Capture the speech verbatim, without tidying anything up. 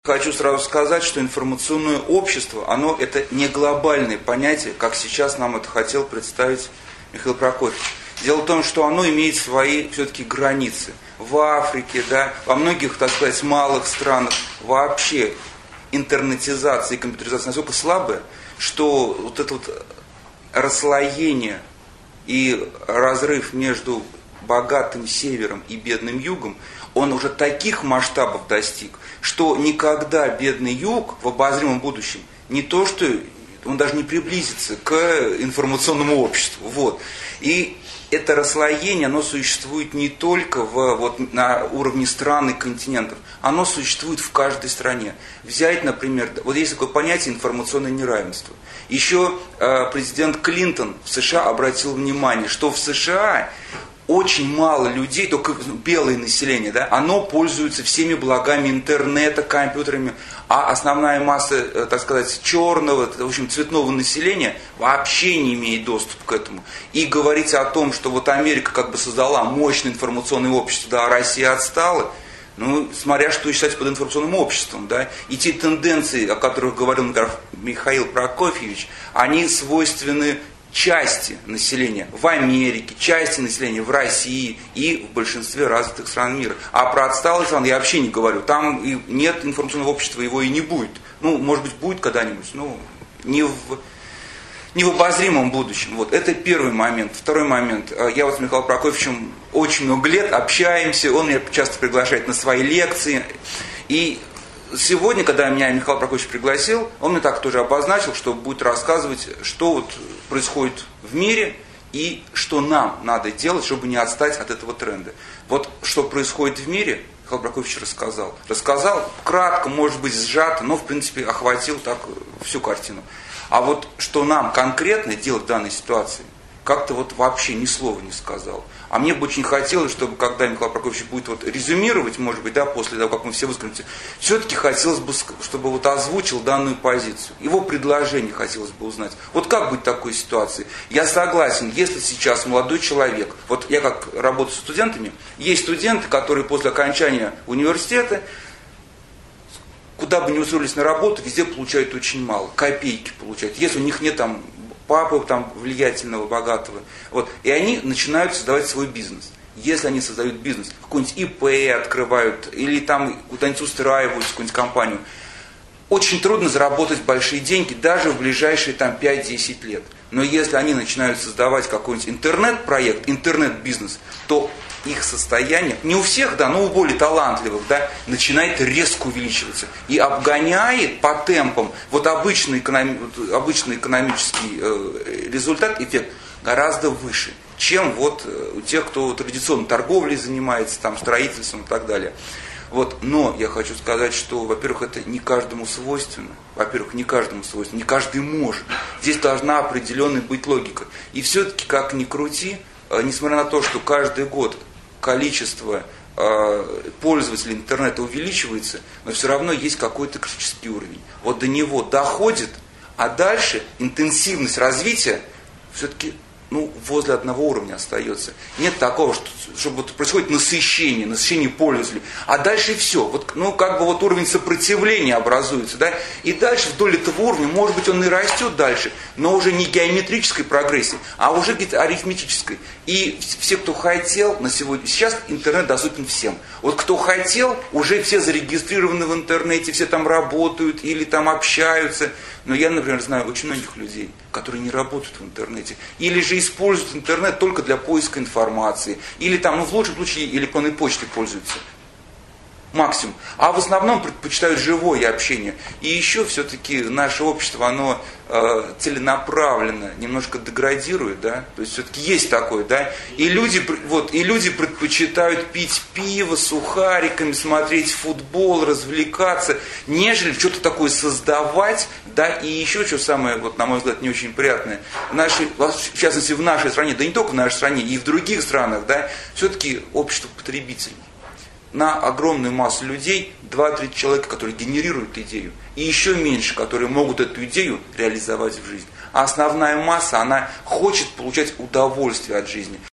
Хочу сразу сказать, что информационное общество, оно это не глобальное понятие, как сейчас нам это хотел представить Михаил Прокофьевич. Дело в том, что оно имеет свои все-таки границы. В Африке, да, во многих, так сказать, малых странах вообще интернетизация и компьютеризация настолько слабая, что вот это вот расслоение и разрыв между богатым севером и бедным югом, он уже таких масштабов достиг, что никогда бедный юг в обозримом будущем не то, что он даже не приблизится к информационному обществу. Вот. И это расслоение, оно существует не только в, вот, на уровне стран и континентов, оно существует в каждой стране. Взять, например, вот есть такое понятие информационное неравенство. Еще э, президент Клинтон в США обратил внимание, что в США очень мало людей, только белое население, да, оно пользуется всеми благами интернета, компьютерами, а основная масса, так сказать, черного, в общем, цветного населения вообще не имеет доступа к этому. И говорить о том, что вот Америка как бы создала мощное информационное общество, да, а Россия отстала, ну, смотря что считать под информационным обществом, да, и те тенденции, о которых говорил, например, Михаил Прокофьевич, они свойственны части населения в Америке, части населения в России и в большинстве развитых стран мира. А про отсталые страны я вообще не говорю. Там и нет информационного общества, его и не будет. Ну, может быть, будет когда-нибудь, но не в, не в обозримом будущем. Вот. Это первый момент. Второй момент. Я вот с Михаилом Прокофьевичем очень много лет общаемся, он меня часто приглашает на свои лекции. И сегодня, когда меня Михаил Прокофьевич пригласил, он мне так тоже обозначил, что будет рассказывать, что вот происходит в мире и что нам надо делать, чтобы не отстать от этого тренда. Вот что происходит в мире, Михаил Прокофьевич рассказал. Рассказал кратко, может быть, сжато, но в принципе охватил так всю картину. А вот что нам конкретно делать в данной ситуации, как-то вот вообще ни слова не сказал. А мне бы очень хотелось, чтобы когда Михаил Прокофьевич будет вот резюмировать, может быть, да, после того, как мы все выскажемся, все-таки хотелось бы, чтобы вот озвучил данную позицию. Его предложение хотелось бы узнать. Вот как быть в такой ситуации? Я согласен, если сейчас молодой человек, вот я как работаю с студентами, есть студенты, которые после окончания университета, куда бы ни устроились на работу, везде получают очень мало, копейки получают. Если у них нет там папы там, влиятельного, богатого. Вот. И они начинают создавать свой бизнес. Если они создают бизнес, какой-нибудь ИП открывают, или там куда-нибудь устраивают какую-нибудь компанию, очень трудно заработать большие деньги даже в ближайшие там, пять-десять лет. Но если они начинают создавать какой-нибудь интернет-проект, интернет-бизнес, то их состояние, не у всех, да, но у более талантливых, да, начинает резко увеличиваться. И обгоняет по темпам вот обычный, экономи, вот обычный экономический э, результат, эффект гораздо выше, чем вот у тех, кто традиционно торговлей занимается, там, строительством и так далее. Вот. Но я хочу сказать, что, во-первых, это не каждому свойственно. Во-первых, не каждому свойственно, не каждый может. Здесь должна определенная быть логика. И все-таки, как ни крути, э, несмотря на то, что каждый год количество э, пользователей интернета увеличивается, но все равно есть какой-то критический уровень. Вот до него доходит, а дальше интенсивность развития все-таки ну, возле одного уровня остается. Нет такого, что, чтобы вот происходит насыщение, насыщение пользователей. А дальше все. Вот, ну, как бы вот уровень сопротивления образуется. Да? И дальше вдоль этого уровня, может быть, он и растет дальше, но уже не геометрической прогрессии, а уже где-то арифметической. И все, кто хотел на сегодня, сейчас интернет доступен всем. Вот кто хотел, уже все зарегистрированы в интернете, все там работают или там общаются. Но я, например, знаю очень многих людей, которые не работают в интернете. Или же используют интернет только для поиска информации. Или там, ну в лучшем случае, электронной почтой пользуются. Максимум. А в основном предпочитают живое общение. И еще все-таки наше общество, оно э, целенаправленно немножко деградирует, да? То есть все-таки есть такое, да? И люди, вот, и люди предпочитают пить пиво с сухариками, смотреть футбол, развлекаться, нежели что-то такое создавать, да? И еще что самое, вот, на мой взгляд, не очень приятное, в, нашей, в частности в нашей стране, да не только в нашей стране, и в других странах, да? Все-таки общество потребителей. На огромную массу людей два-три человека, которые генерируют идею, и еще меньше, которые могут эту идею реализовать в жизнь. А основная масса, она хочет получать удовольствие от жизни.